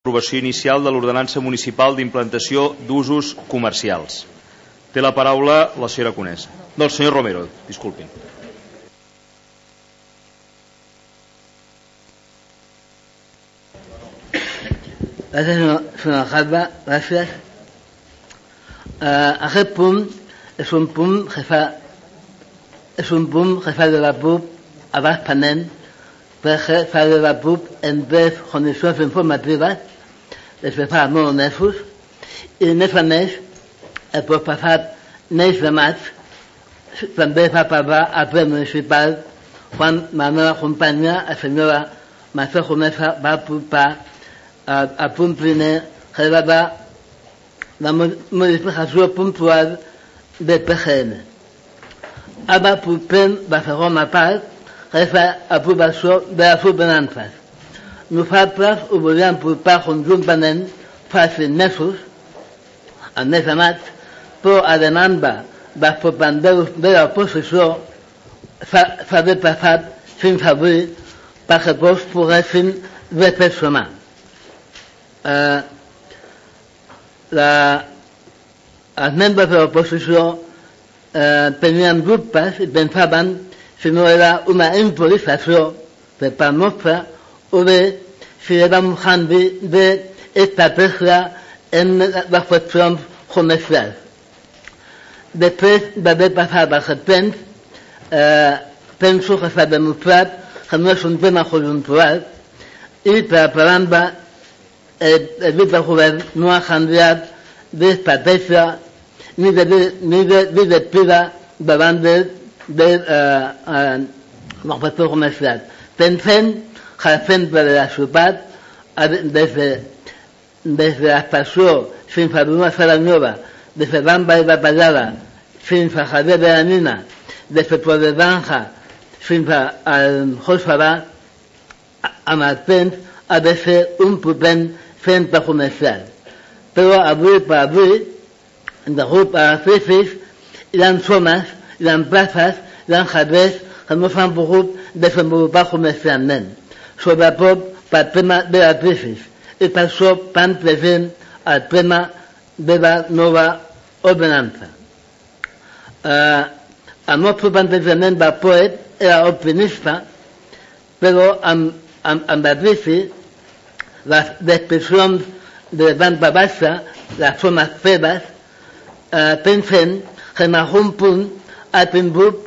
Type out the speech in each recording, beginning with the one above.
Aprovació inicial de l'ordenança municipal d'implantació d'usos comercials. Té la paraula la senyora Conesa. No, el senyor Romero, disculpin. Gràcies, senyor alcalde. Gràcies. Aquest punt és un punt que fa de la PUC abans pendent, perquè fa de la PUC en tres condicions informatives des de fa molts mesos, i més a més el passat mes de maig també va parlar al ple municipal quan la meva companya, la senyora Mercè Conesa, va portar al punt primer que era la modificació puntual del PGN. Ara portem la segona part, que és l'aprovació de les ordenances. Nosaltres ho volíem portar conjuntament fa 5 mesos, al mes de maig, però a demanda dels propandeus de l'oposició s'ha retrasat fins avui perquè tots poguessin reflexionar. Els membres de l'oposició tenien dubtes i pensaven si no era una improvisació per part nostra o bé si era un canvi d'estratègia en les qüestions comercials. Després d'haver passat aquest temps, penso que s'ha demostrat que no és un tema conjuntural i, per altra banda, el grup del govern no ha canviat d'estratègia ni de directiva davant del sector comercial. Pensem que el centre de la ciutat, des de l'estació fins a Bruna Saranyova, des de Bamba i Batallada fins a Javier de la Mina, des de Torredanja fins al Josfarà, amb el temps ha de ser un potent centre comercial. Però avui per avui, degut a les crisis, hi ha zones, hi ha places, hi ha carrers que no s'han pogut desenvolupar comercialment, sobretot pel tema de la crisi, i per això tan present el tema de la nova ordenança. El nostre plantejament del POET era optimista, però amb la crisi, les descripcions de banda baixa, les zones fredes, pensem que en algun punt ha tingut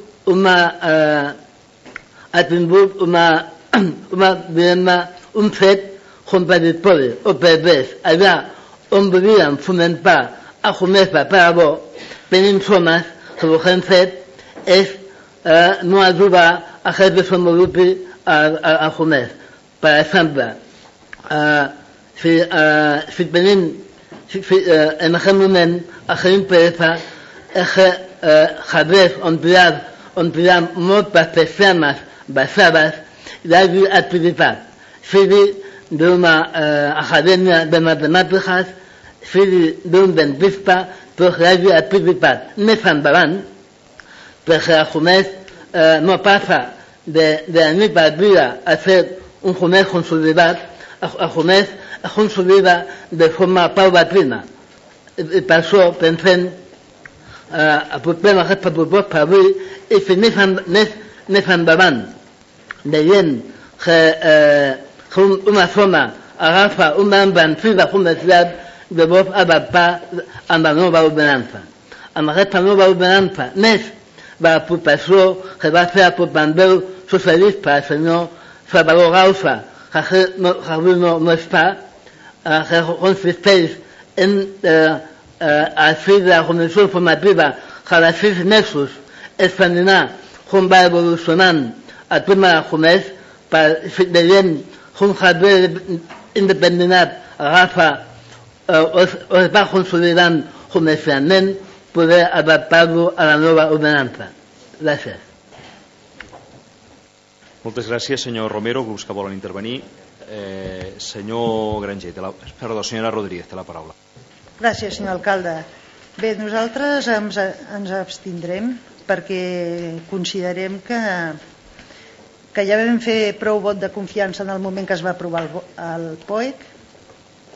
un fet contradictori o pervers. Allà on volien fomentar el comerç per a bo, tenim zones que el que hem fet és no ajudar a que es desenvolupi el comerç. Per exemple, si tenim en aquest moment el que interessa és que carrers on hi ha moltes persianes baixades hi hagi activitat, sigui d'una acadèmia de matemàtiques, sigui d'un dentista, però que hi hagi activitat més endavant, perquè el comerç no passa de la nit al dia a ser un comerç consolidat, el comerç es consolida de forma paulatina. I per això pensem aportem aquesta proposta avui i si més endavant veient que una zona agafa una embranzida comercial, llavors adaptar amb la nova ordenança. Amb aquesta nova ordenança, més l'aportació que va fer el portaveu socialista, el senyor Salvador Gausa, que avui no està, que consisteix en al fi de la comissió informativa cada 6 mesos examinar com va evolucionant el tema del comerç, veient com Javier independent agafa o es va consolidant comercialment, poder adaptar-lo a la nova ordenança. Gràcies. Moltes gràcies, senyor Romero. Grups que volen intervenir. Senyor Granger, senyora Rodríguez, té la paraula. Gràcies, senyor alcalde. Bé, nosaltres ens abstindrem perquè considerem que ja vam fer prou vot de confiança en el moment que es va aprovar el POEC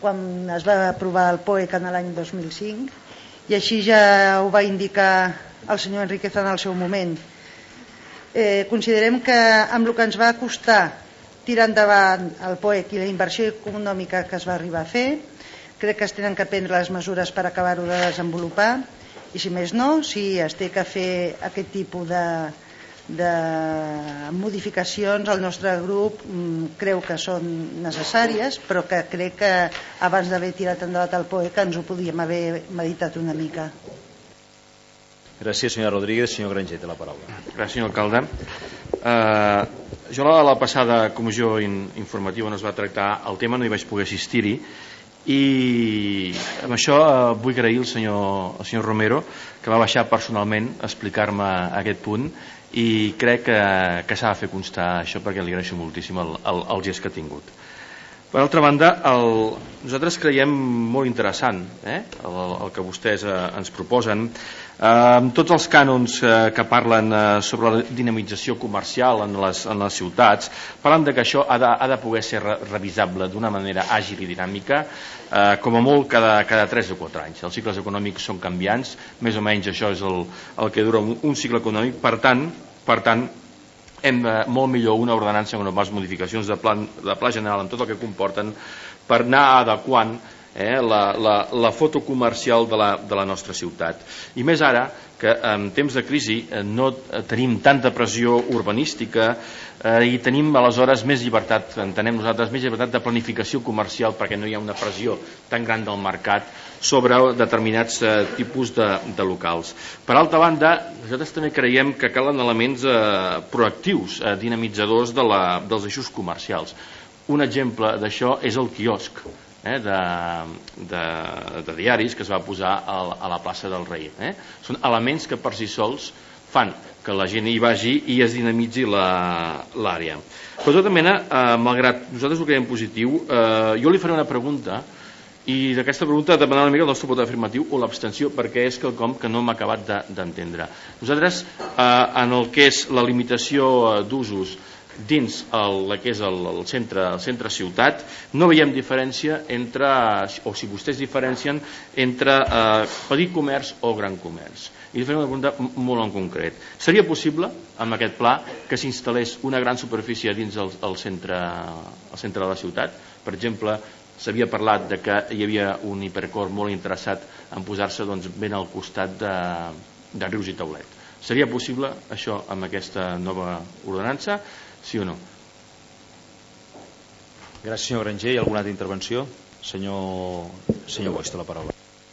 quan es va aprovar el POEC en l'any 2005, i així ja ho va indicar el senyor Enríquez en el seu moment. Considerem que amb el que ens va costar tirar endavant el POEC i la inversió econòmica que es va arribar a fer, crec que es tenen que prendre les mesures per acabar-ho de desenvolupar, i si més no, si es té que fer aquest tipus de modificacions, el nostre grup creu que són necessàries, però que crec que abans d'haver tirat endavant el POEC ens ho podíem haver meditat una mica. Gràcies, senyora Rodríguez. Senyor Granger, té la paraula. Gràcies, senyor alcalde. Jo a la passada comissió informativa on es va tractar el tema no hi vaig poder assistir-hi, i amb això vull agrair al senyor Romero, que va baixar personalment a explicar-me aquest punt, i crec que s'ha de fer constar això, perquè li agraeixo moltíssim el gest que ha tingut. Per altra banda, nosaltres creiem molt interessant el que vostès ens proposen. Tots els cànons que parlen sobre la dinamització comercial en les ciutats parlen que això ha de poder ser revisable d'una manera àgil i dinàmica, com a molt cada 3 o 4 anys. Els cicles econòmics són canviants, més o menys això és el que dura un cicle econòmic. Per tant, hem molt millor una ordenança amb unes modificacions de pla general amb tot el que comporten per anar adequant la foto comercial de la nostra ciutat. I més ara que en temps de crisi no tenim tanta pressió urbanística i tenim aleshores més llibertat, entenem nosaltres, més llibertat de planificació comercial, perquè no hi ha una pressió tan gran del mercat sobre determinats tipus de locals. Per altra banda, nosaltres també creiem que calen elements proactius, dinamitzadors dels eixos comercials. Un exemple d'això és el quiosc de diaris que es va posar a la plaça del Rei. Són elements que per si sols fan que la gent hi vagi i es dinamitzi l'àrea. Per tota mena, malgrat nosaltres ho creiem positiu, jo li faré una pregunta, i d'aquesta pregunta demanar una mica el nostre vot afirmatiu o l'abstenció, perquè és quelcom que no m'ha acabat d'entendre. Nosaltres, en el que és la limitació d'usos dins el que és el centre ciutat, no veiem diferència entre, o si vostès diferencien entre petit comerç o gran comerç. I li faré una pregunta molt en concret. Seria possible, amb aquest pla, que s'instal·lés una gran superfície dins el centre de la ciutat? Per exemple, s'havia parlat de que hi havia un hipercor molt interessat en posar-se ben al costat de Rius i Taulet. Seria possible això amb aquesta nova ordenança? Sí o no? Gràcies, senyor Granger. Hi ha alguna altra intervenció? Senyor Boix, té la paraula.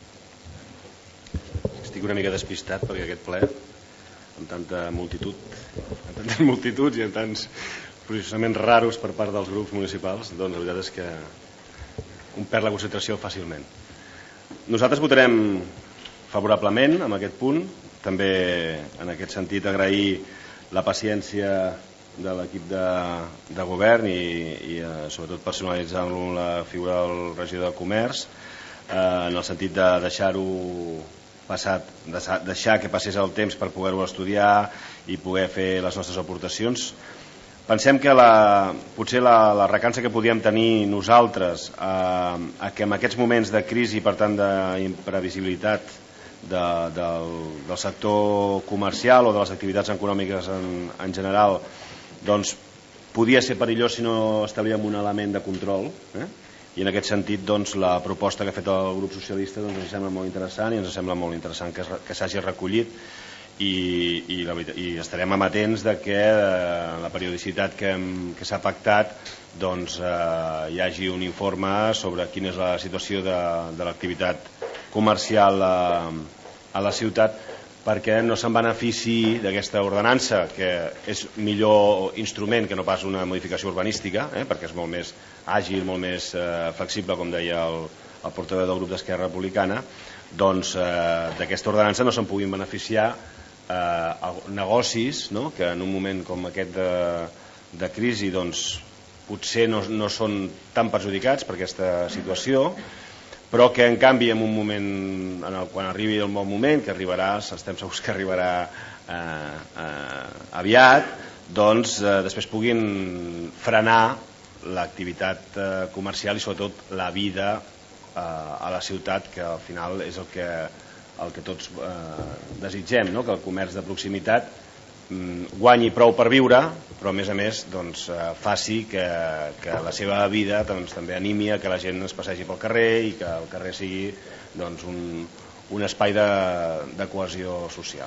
Estic una mica despistat perquè aquest ple, amb tanta multitud, amb tantes multituds i amb tants posicionaments raros per part dels grups municipals, doncs la veritat és que un perd la concentració fàcilment. Nosaltres votarem favorablement amb aquest punt, també en aquest sentit agrair la paciència de l'equip de govern i sobretot personalitzant-lo la figura del regidor de comerç, en el sentit de deixar-ho passat, deixar que passés el temps per poder-ho estudiar i poder fer les nostres aportacions. Pensem que potser la recança que podíem tenir nosaltres que en aquests moments de crisi, per tant d'imprevisibilitat del sector comercial o de les activitats econòmiques en general, doncs podia ser perillós si no establíem un element de control, i en aquest sentit doncs, la proposta que ha fet el grup socialista doncs, ens sembla molt interessant, i ens sembla molt interessant que s'hagi recollit, i estarem amatents de que la periodicitat que s'ha pactat doncs, hi hagi un informe sobre quina és la situació de l'activitat comercial a la ciutat, perquè no se'n benefici d'aquesta ordenança, que és millor instrument que no pas una modificació urbanística, perquè és molt més àgil, molt més flexible, com deia el portaveu del grup d'Esquerra Republicana. Doncs d'aquesta ordenança no se'n puguin beneficiar negocis que en un moment com aquest de crisi doncs, potser no són tan perjudicats per aquesta situació, però que en canvi en un moment, quan arribi el bon moment, que arribarà, estem segurs que arribarà aviat, doncs després puguin frenar l'activitat comercial i sobretot la vida a la ciutat, que al final és el que tots desitgem, no? Que el comerç de proximitat guanyi prou per viure, però a més doncs, faci que la seva vida doncs, també animi a que la gent es passegi pel carrer i que el carrer sigui doncs, un espai de cohesió social.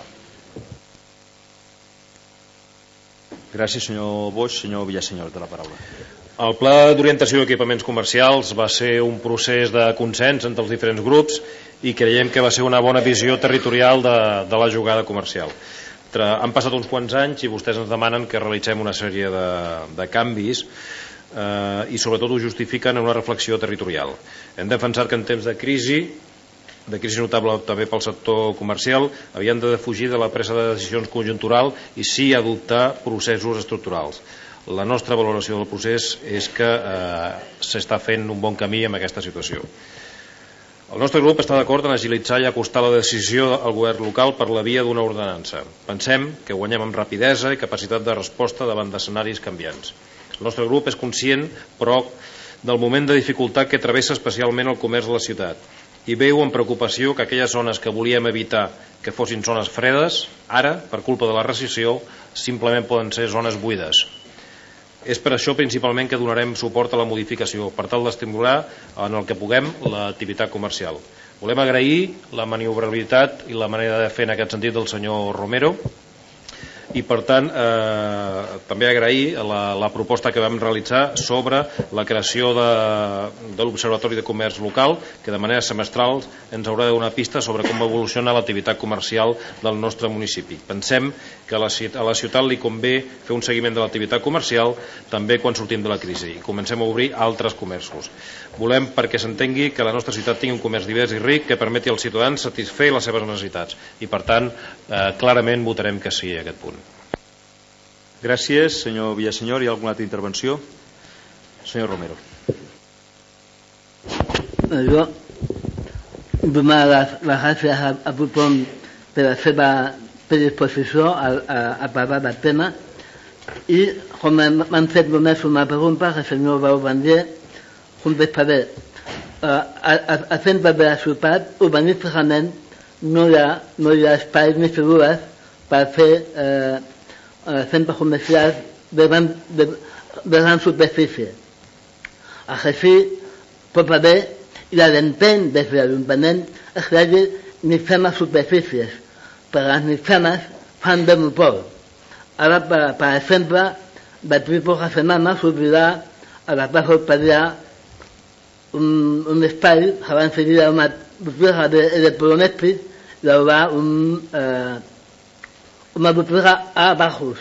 Gràcies, senyor Boix. Senyor Villaseñor, té la paraula. El Pla d'Orientació d'Equipaments Comercials va ser un procés de consens entre els diferents grups i creiem que va ser una bona visió territorial de la jugada comercial. Han passat uns quants anys i vostès ens demanen que realitzem una sèrie de canvis i sobretot ho justifiquen en una reflexió territorial. Hem defensat que en temps de crisi notable també pel sector comercial, havien de defugir de la presa de decisions conjuntural i sí adoptar processos estructurals. La nostra valoració del procés és que s'està fent un bon camí en aquesta situació. El nostre grup està d'acord en agilitzar i acostar la decisió al govern local per la via d'una ordenança. Pensem que guanyem en rapidesa i capacitat de resposta davant d'escenaris canviants. El nostre grup és conscient, però, del moment de dificultat que travessa especialment el comerç de la ciutat i veu amb preocupació que aquelles zones que volíem evitar que fossin zones fredes, ara, per culpa de la recessió, simplement poden ser zones buides. És per això principalment que donarem suport a la modificació, per tal d'estimular en el que puguem l'activitat comercial. Volem agrair la maniobrabilitat i la manera de fer en aquest sentit del senyor Romero i per tant també agrair la proposta que vam realitzar sobre la creació de l'Observatori de Comerç Local, que de manera semestral ens haurà de donar pistes sobre com evoluciona l'activitat comercial del nostre municipi. Pensem que a la ciutat li convé fer un seguiment de l'activitat comercial també quan sortim de la crisi i comencem a obrir altres comerços. Volem perquè s'entengui que la nostra ciutat tingui un comerç divers i ric que permeti als ciutadans satisfer les seves necessitats i per tant clarament votarem que sí a aquest punt. Gràcies, senyor Villaseñor. Hi ha alguna altra intervenció? Senyor Romero. Jo donar les gràcies a tothom per la seva predisposició a parlar del tema i com m'han fet només una pregunta al senyor Bau Bandier, contestaré. Al centre de la ciutat urbanísticament no hi ha espais ni figures per fer centres comercials de gran superfície. Així pot haver i l'entén des de l'Ajuntament és que hi hagi mitjanes superfícies, però les mitjanes fan de motor. Ara, per exemple, d'aquí poques setmanes s'obrirà a la plaça Orpadià un espai que va enseguida una botiga de electrodomèstics, hi haurà una botiga a bajos.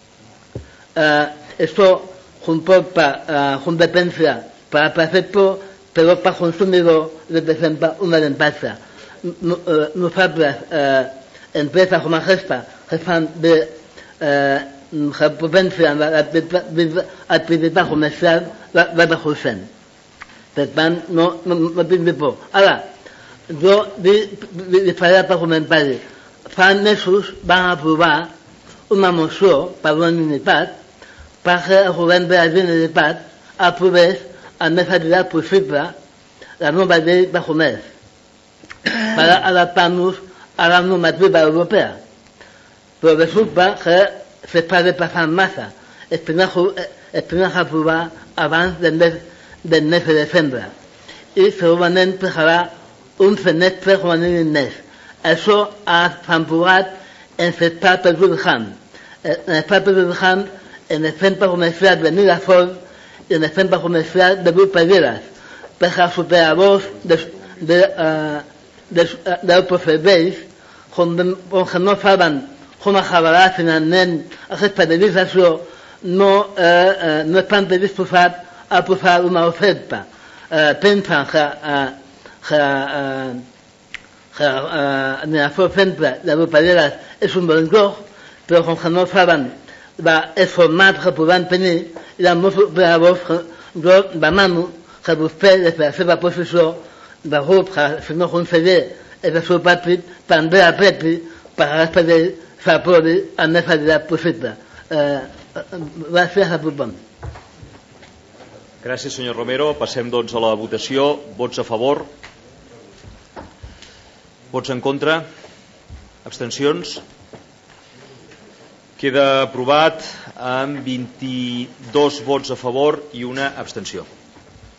Esto comporta competencia para el prefecto, pero para el consumidor representa una ventaja. Nosaltres, empresas como esta, que fan de potencian l'activitat comercial, la recolzem. Per tant, no tingui por. Ara, jo li faré per comentari. Fa mesos van aprovar una moció per unanimitat perquè el govern de la Generalitat aprovés el més aviat possible la nova llei de comerç per adaptar-nos a la normativa europea. Però resulta que s'està repassant massa. Es tenia que aprovar abans del mes de desembre i segurament passarà un semestre com a mínim més. Això ha s'emportat en l'estat perjudicant. En l'estat perjudicant en el centre comercial de Miraflor i en el centre comercial de Brupaderes, perquè els operadors d'autos serveis, com que no saben com acabarà finalment aquesta legislació, no estan predisposats a posar una oferta. Pensen que Miraflor Centre de Brupaderes és un bon lloc, però com que no saben el format que podran tenir, i els meus operadors, jo demano que vostè, des de la seva posició de grup, que el senyor conseller és del seu partit, també apreti per a aquesta llei s'aprovi el més aviat possible. Gràcies a tothom. Gràcies, senyor Romero. Passem, doncs, a la votació. Vots a favor? Vots en contra? Abstencions? Queda aprovat amb 22 vots a favor i una abstenció.